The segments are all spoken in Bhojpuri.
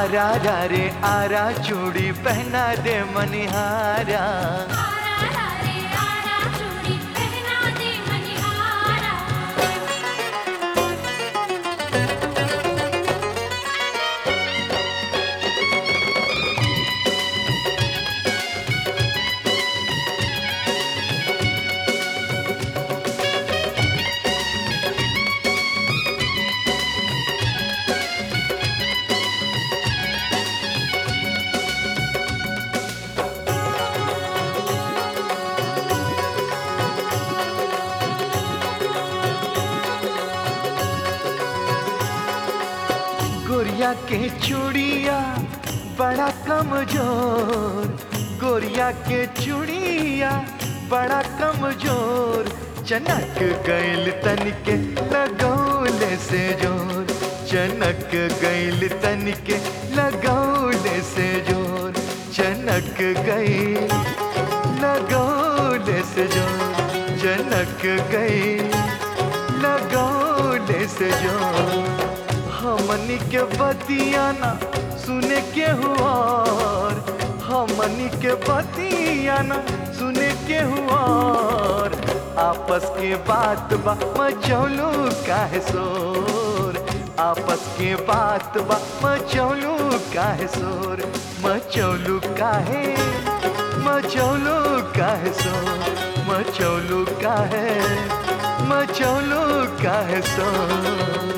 आरा रा रे आरा चूड़ी पहना दे मनिहारा। आरा रे आरा चूड़ी पहना दे मनिहारा। गोरिया के चूड़िया बड़ा कमजोर, गोरिया के चूड़िया बड़ा कमजोर। चनक गइल तनिके लगौले से जोर, चनक गइल तनिके लगौले से जोर। चनक गइल लगौले से जोर, चनक गइल लगौले से जोर। हमनी के बतियाना सुने के हुआर, हमनी के बतियाना सुने के हुआर। आपस के बात बा मचौलू काहे शोर, आपस के बात बा मचौलू काहे शोर। मचौलू काहे, मचौलू काहे शोर, मचौलू काहे, मचौलू काहे शोर।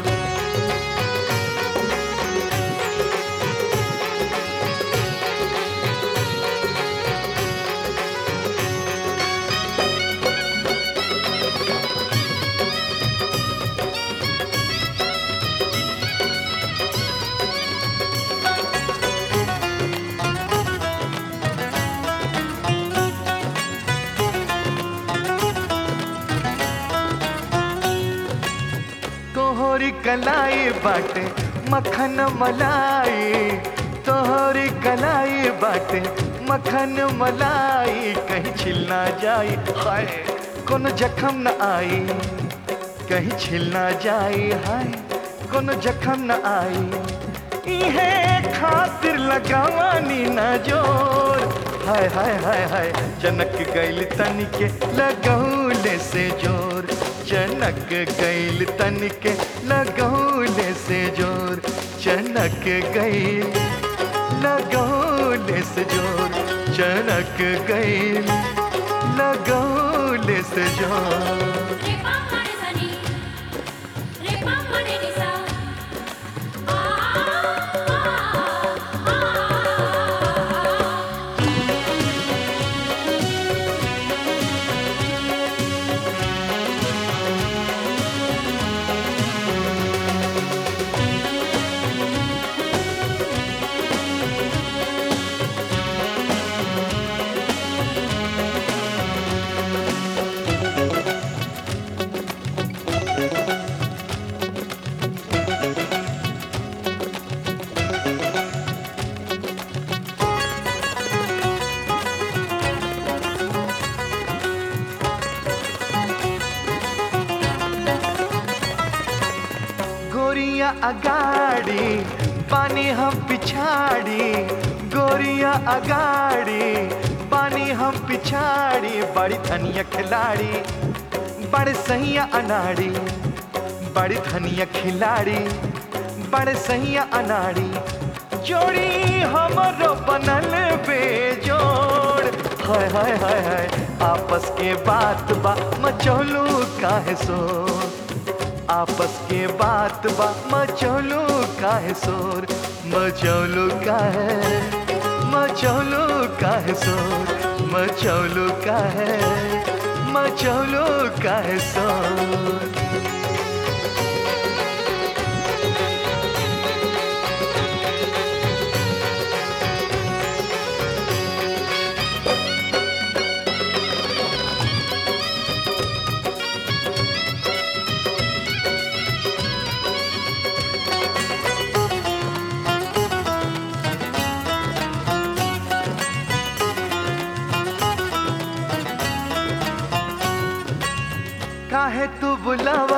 तोहरी कलाई बाटे मक्खन मलाई, तोहरी कलाई बाटे मक्खन मलाई। कहीं छिल ना जाई हाय कोनो जख्म न आई, कहीं छिल ना जाई हाय कोनो जख्म न आई। इहे खातिर लगावानी ना जोर, हाय हाय हाय हाय। चनक गइल तनिके लगौले से जोर, चनक गइल तनिके लगौले से जोर। चनक गइल लगौले से जोर, चनक गइल लगौले से जोर। रे पापा रे सनी, रे पापा रे निसा। आ आ आ। गोरिया अगाड़ी पानी हम पिछाड़ी, गोरिया अगाड़ी पानी हम पिछाड़ी। बड़ी धनिया खिलाड़ी बड़े सहिया अनाड़ी, बड़ी धनिया खिलाड़ी बड़े सहिया अनाड़ी। जोड़ी हमरो बनल बेजोड़, हाय हाय हाय हाय। आपस के बात बा मचौलू काहे शोर, आपस के बात बा मचौलू काहे शोर। मचौलू काहे, मचौलू काहे शोर, मचौलू काहे, मचौलू काहे शोर। काहे तू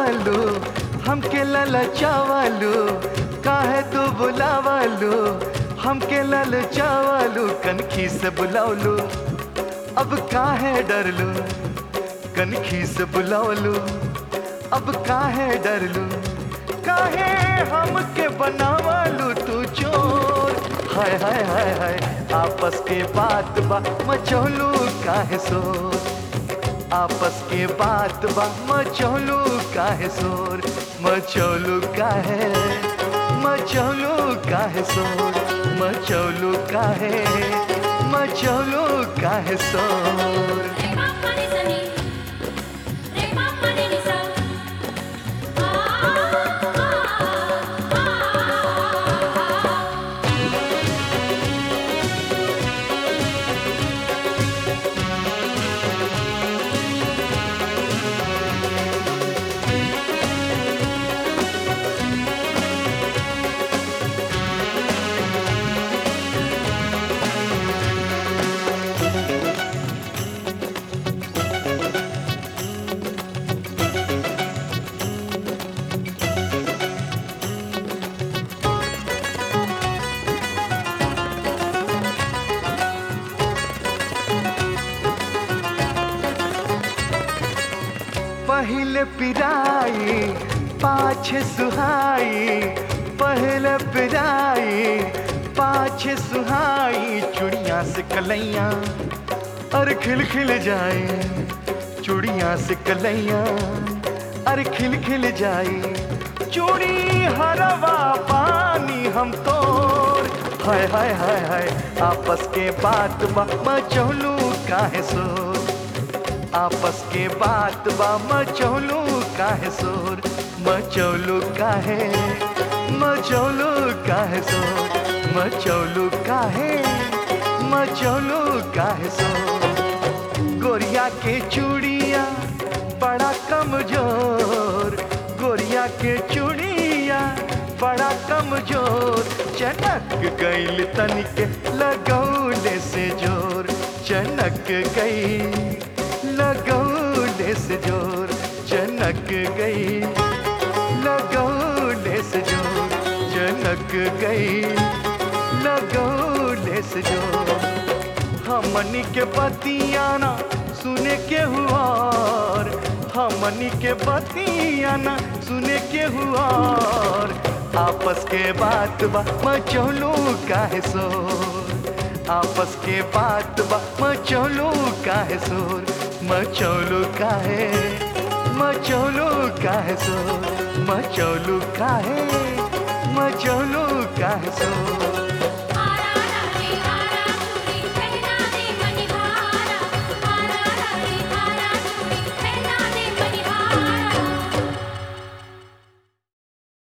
बुलावलू हमके ललचावलू, काहे तू बुलावलू हमके ललचावलू कनखी से बुलावलू अब काहे डरलू कनखी से बुलावलू अब काहे डरलू काहे हमके बनावलू तू चोर हाय हाय हाय हाय आपस के बात बा मचौलू काहे शोर आपस के बात बा मचौलू काहे शोर मचौलू काहे शोर मचौलू काहे शोर रे पापा रे सनी रे पापा रे निसा पहले पिराई पाछे सुहाई पहले पिराई पाछे सुहाई चुड़िया से कलैया अरे खिल खिल जाए चुड़िया से कलैया अरे खिल खिल जाए चूड़ी हरवा पानी हम तोर हाय हाय हाय हाय आपस के बात बा मचौलू काहे शोर आपस के बात बा मचौलू काहे शोर मचौलू काहे शोर मचौलू काहे शोर गोरिया के चूड़िया बड़ा कमजोर गोरिया के चूड़िया बड़ा कमजोर चनक गईल तनिके लगौले से जोर चनक गई लगौले से जोर चनक गई लगौले से जोर चनक गई लगौले से जोर हमनी के बतियाना सुने के हुआ हमनी के बतियाना सुने के हुआ आपस के बात बा मचौलू काहे शोर आपस के बात बा मचौलू काहे शोर मचौलू काहे शोर मचौलू काहे शोर